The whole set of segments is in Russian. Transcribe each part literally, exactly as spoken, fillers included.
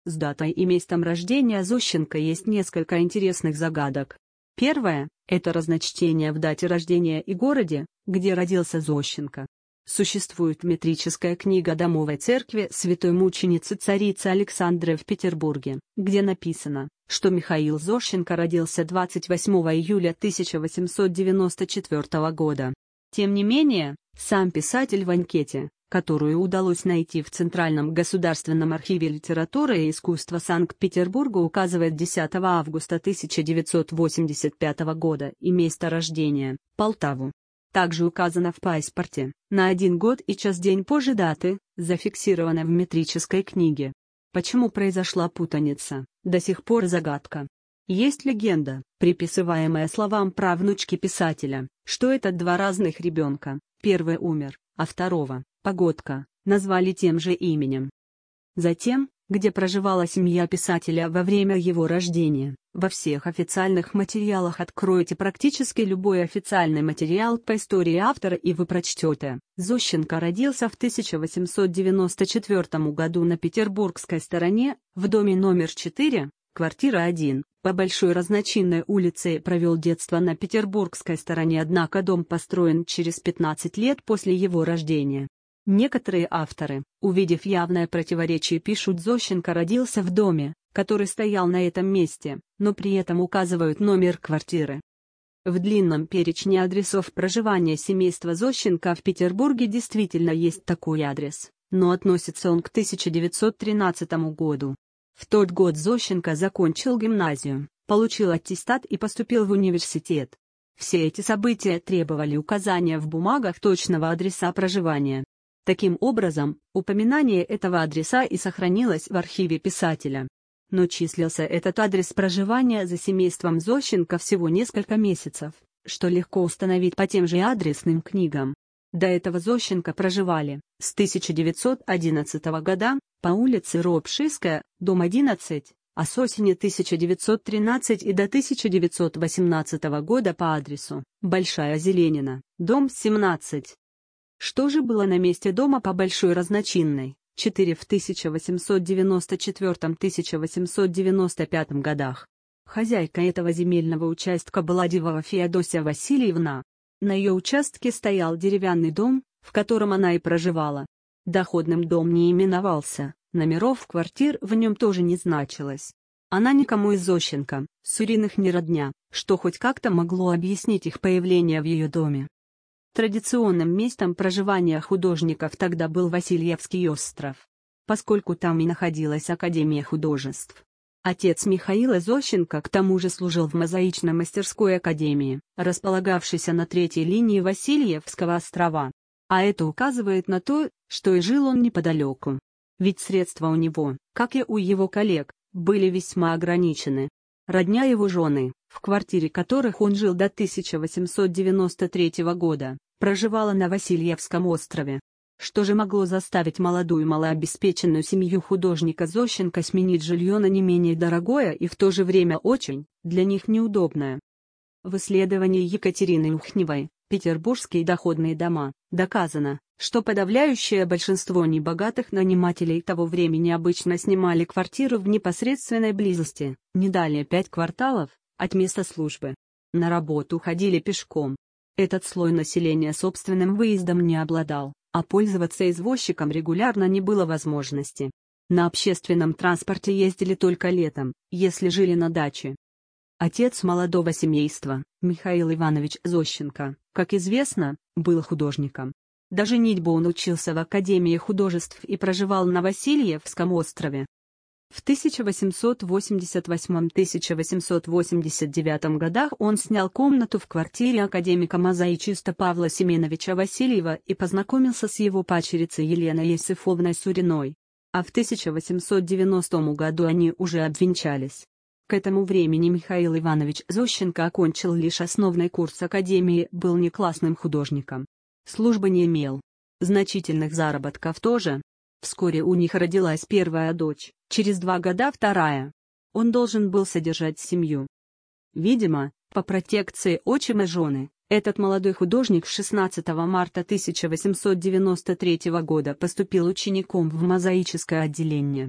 С датой и местом рождения Зощенко есть несколько интересных загадок. Первое – это разночтение в дате рождения и городе, где родился Зощенко. Существует метрическая книга Домовой церкви святой мученицы царицы Александры в Петербурге, где написано, что Михаил Зощенко родился двадцать восьмого июля тысяча восемьсот девяносто четвёртого года. Тем не менее, сам писатель в анкете, которую удалось найти в Центральном государственном архиве литературы и искусства Санкт-Петербурга, указывает десятого августа тысяча девятьсот восемьдесят пятого года и место рождения – Полтаву. Также указано в паспорте, на один год и час день позже даты, зафиксировано в метрической книге. Почему произошла путаница, до сих пор загадка. Есть легенда, приписываемая словам правнучки писателя, что это два разных ребенка, первый умер, а второго, Погодка, назвали тем же именем. Затем, где проживала семья писателя во время его рождения, во всех официальных материалах откроете практически любой официальный материал по истории автора и вы прочтете. Зощенко родился в тысяча восемьсот девяносто четвёртом году на Петербургской стороне, в доме номер четыре, квартира один, по Большой Разночинной улице, и провел детство на Петербургской стороне, однако дом построен через пятнадцать лет после его рождения. Некоторые авторы, увидев явное противоречие, пишут: Зощенко родился в доме, который стоял на этом месте, но при этом указывают номер квартиры. В длинном перечне адресов проживания семейства Зощенко в Петербурге действительно есть такой адрес, но относится он к тысяча девятьсот тринадцатому году. В тот год Зощенко закончил гимназию, получил аттестат и поступил в университет. Все эти события требовали указания в бумагах точного адреса проживания. Таким образом, упоминание этого адреса и сохранилось в архиве писателя. Но числился этот адрес проживания за семейством Зощенко всего несколько месяцев, что легко установить по тем же адресным книгам. До этого Зощенко проживали, с тысяча девятьсот одиннадцатого года, по улице Ропшинская, дом одиннадцать, а с осени тысяча девятьсот тринадцатого и до тысяча девятьсот восемнадцатого года по адресу Большая Зеленина, дом семнадцать. Что же было на месте дома по Большой Разночинной, четыре в тысяча восемьсот девяносто четвёртом — тысяча восемьсот девяносто пятом годах? Хозяйка этого земельного участка была Дивова Феодосия Васильевна. На ее участке стоял деревянный дом, в котором она и проживала. Доходным дом не именовался, номеров квартир в нем тоже не значилось. Она никому из Зощенко, Суриных не родня, что хоть как-то могло объяснить их появление в ее доме. Традиционным местом проживания художников тогда был Васильевский остров, поскольку там и находилась Академия художеств. Отец Михаила Зощенко к тому же служил в мозаичной мастерской академии, располагавшейся на третьей линии Васильевского острова. А это указывает на то, что и жил он неподалеку. Ведь средства у него, как и у его коллег, были весьма ограничены. Родня его жены, в квартире которых он жил до тысяча восемьсот девяносто третьего года, проживала на Васильевском острове. Что же могло заставить молодую малообеспеченную семью художника Зощенко сменить жилье на не менее дорогое и в то же время очень, для них неудобное? В исследовании Екатерины Ухневой «Петербургские доходные дома» доказано, что подавляющее большинство небогатых нанимателей того времени обычно снимали квартиру в непосредственной близости, не далее пять кварталов, от места службы. На работу ходили пешком. Этот слой населения собственным выездом не обладал, а пользоваться извозчиком регулярно не было возможности. На общественном транспорте ездили только летом, если жили на даче. Отец молодого семейства, Михаил Иванович Зощенко, как известно, был художником. До женитьбы он учился в Академии художеств и проживал на Васильевском острове. В тысяча восемьсот восемьдесят восьмом — тысяча восемьсот восемьдесят девятом годах он снял комнату в квартире академика-мозаичиста Павла Семеновича Васильева и познакомился с его падчерицей Еленой Иосифовной Суриной. А в тысяча восемьсот девяностом году они уже обвенчались. К этому времени Михаил Иванович Зощенко окончил лишь основной курс академии, был не классным художником. Службы не имел. Значительных заработков тоже. Вскоре у них родилась первая дочь, через два года вторая. Он должен был содержать семью. Видимо, по протекции отчима жены, этот молодой художник шестнадцатого марта тысяча восемьсот девяносто третьего года поступил учеником в мозаическое отделение.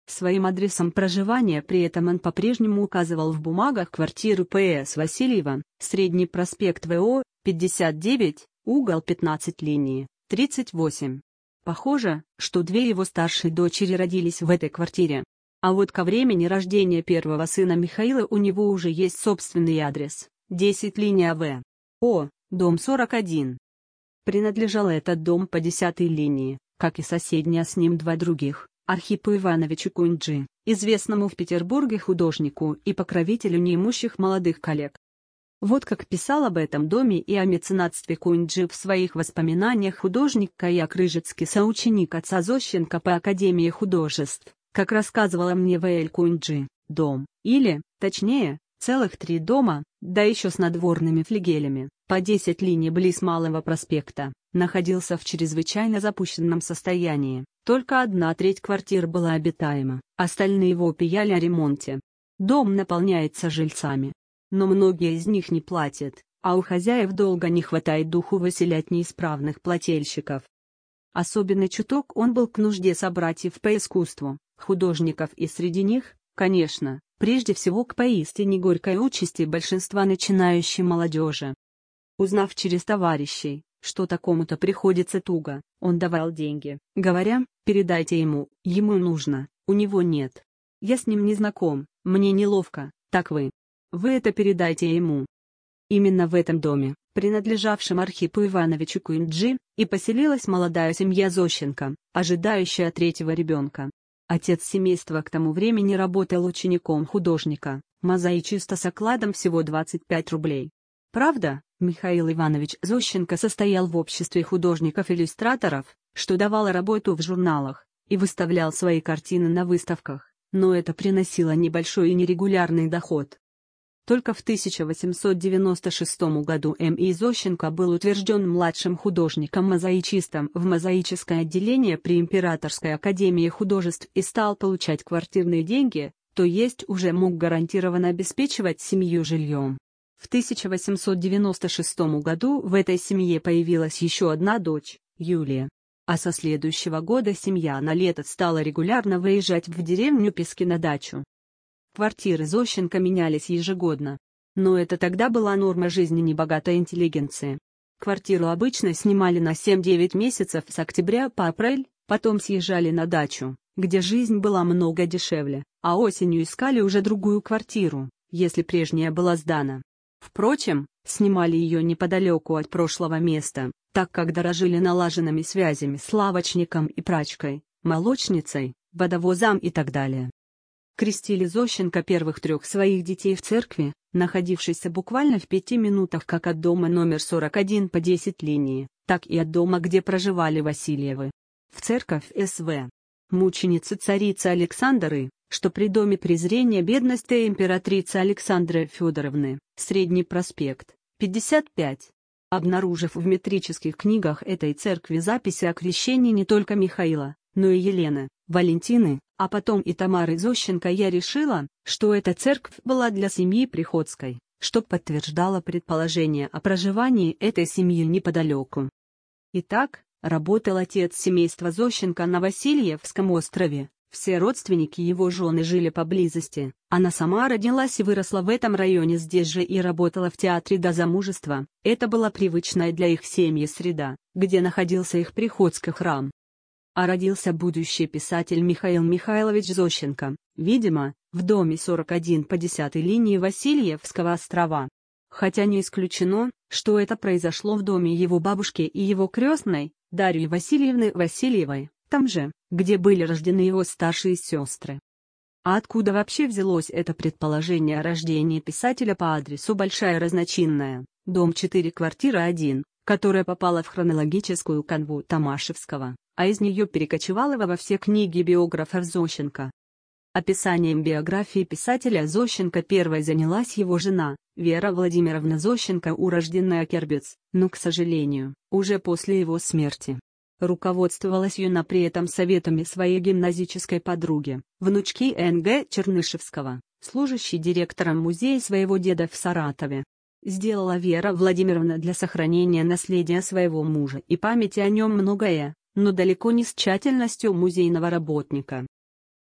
Своим адресом проживания при этом он по-прежнему указывал в бумагах квартиру П С Васильева, Средний проспект В О, пятьдесят девять, угол пятнадцать линии, тридцать восемь. Похоже, что две его старшие дочери родились в этой квартире. А вот ко времени рождения первого сына Михаила у него уже есть собственный адрес, десять линия В О, дом сорок один. Принадлежал этот дом по десятой линии, как и соседние с ним два других, Архипу Ивановичу Кунджи, известному в Петербурге художнику и покровителю неимущих молодых коллег. Вот как писал об этом доме и о меценатстве Кунджи в своих воспоминаниях художник Каяк Рыжицкий, соученик отца Зощенко по Академии художеств, как рассказывала мне В Л Кунджи, дом, или, точнее, целых три дома, да еще с надворными флигелями, по десять линий близ Малого проспекта, находился в чрезвычайно запущенном состоянии. Только одна треть квартир была обитаема, остальные вопияли о ремонте. Дом наполняется жильцами. Но многие из них не платят, а у хозяев долго не хватает духу выселять неисправных плательщиков. Особенно чуток он был к нужде собратьев по искусству, художников, и среди них, конечно, прежде всего к поистине горькой участи большинства начинающей молодежи. Узнав через товарищей, что такому-то приходится туго, он давал деньги, говоря: «Передайте ему, ему нужно, у него нет. Я с ним не знаком, мне неловко, так вы. Вы это передайте ему». Именно в этом доме, принадлежавшем Архипу Ивановичу Кунджи, и поселилась молодая семья Зощенко, ожидающая третьего ребенка. Отец семейства к тому времени работал учеником художника, мозаичиста с окладом всего двадцать пять рублей. Правда, Михаил Иванович Зощенко состоял в обществе художников-иллюстраторов, что давало работу в журналах, и выставлял свои картины на выставках, но это приносило небольшой и нерегулярный доход. Только в тысяча восемьсот девяносто шестом году М И Зощенко был утвержден младшим художником-мозаичистом в мозаическое отделение при Императорской академии художеств и стал получать квартирные деньги, то есть уже мог гарантированно обеспечивать семью жильем. В тысяча восемьсот девяносто шестом году в этой семье появилась еще одна дочь, Юлия. А со следующего года семья на лето стала регулярно выезжать в деревню Пески на дачу. Квартиры Зощенко менялись ежегодно. Но это тогда была норма жизни небогатой интеллигенции. Квартиру обычно снимали на семь-девять месяцев с октября по апрель, потом съезжали на дачу, где жизнь была много дешевле, а осенью искали уже другую квартиру, если прежняя была сдана. Впрочем, снимали ее неподалеку от прошлого места, так как дорожили налаженными связями с лавочником и прачкой, молочницей, водовозом и так далее. Крестили Зощенко первых трех своих детей в церкви, находившейся буквально в пяти минутах как от дома номер сорок один по десять линии, так и от дома, где проживали Васильевы. В церковь С В мученицы царицы Александры, что при доме презрения бедности императрицы Александры Федоровны, Средний проспект, пятьдесят пять. Обнаружив в метрических книгах этой церкви записи о крещении не только Михаила, но и Елены, Валентины, а потом и Тамары Зощенко, я решила, что эта церковь была для семьи Приходской, что подтверждало предположение о проживании этой семьи неподалеку. Итак, работал отец семейства Зощенко на Васильевском острове, все родственники его жены жили поблизости, она сама родилась и выросла в этом районе здесь же и работала в театре до замужества, это была привычная для их семьи среда, где находился их приходский храм. А родился будущий писатель Михаил Михайлович Зощенко, видимо, в доме сорок один по десятой линии Васильевского острова. Хотя не исключено, что это произошло в доме его бабушки и его крестной, Дарьи Васильевны Васильевой, там же, где были рождены его старшие сестры. А откуда вообще взялось это предположение о рождении писателя по адресу Большая Разночинная, дом четыре, квартира один, которая попала в хронологическую канву Томашевского, а из нее перекочевала во все книги биографов Зощенко? Описанием биографии писателя Зощенко первой занялась его жена, Вера Владимировна Зощенко, урожденная Кербец, но, к сожалению, уже после его смерти. Руководствовалась юна при этом советами своей гимназической подруги, внучки Н Г Чернышевского, служащей директором музея своего деда в Саратове. Сделала Вера Владимировна для сохранения наследия своего мужа и памяти о нем многое, но далеко не с тщательностью музейного работника.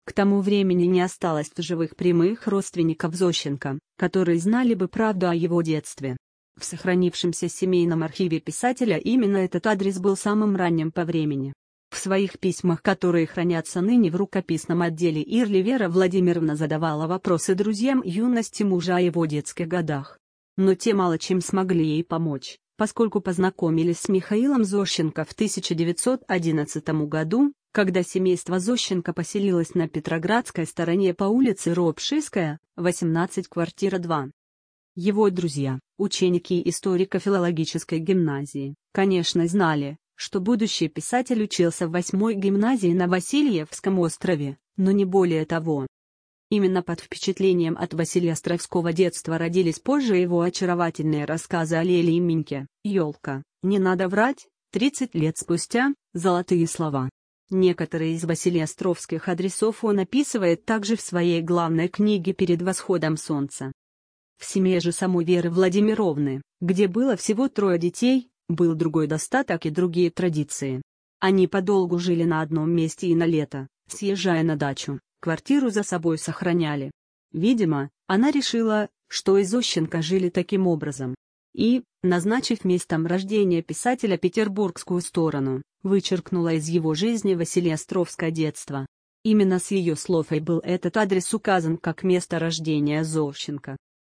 К тому времени не осталось в живых прямых родственников Зощенко, которые знали бы правду о его детстве. В сохранившемся семейном архиве писателя именно этот адрес был самым ранним по времени. В своих письмах, которые хранятся ныне в рукописном отделе Ирли, Вера Владимировна задавала вопросы друзьям юности мужа о его детских годах. Но те мало чем смогли ей помочь, поскольку познакомились с Михаилом Зощенко в тысяча девятьсот одиннадцатом году, когда семейство Зощенко поселилось на Петроградской стороне по улице Ропшинская, восемнадцать, квартира два. Его друзья, ученики историко-филологической гимназии, конечно, знали, что будущий писатель учился в восьмой гимназии на Васильевском острове, но не более того. Именно под впечатлением от Васильевского детства родились позже его очаровательные рассказы о Леле и Миньке, «Елка», «Не надо врать», тридцать лет спустя, «Золотые слова». Некоторые из васильевских адресов он описывает также в своей главной книге «Перед восходом солнца». В семье же самой Веры Владимировны, где было всего трое детей, был другой достаток и другие традиции. Они подолгу жили на одном месте и на лето, съезжая на дачу, квартиру за собой сохраняли. Видимо, она решила, что и Зощенко жили таким образом. И, назначив местом рождения писателя петербургскую сторону, вычеркнула из его жизни васильевское детство. Именно с ее слов и был этот адрес указан как место рождения Зощенко.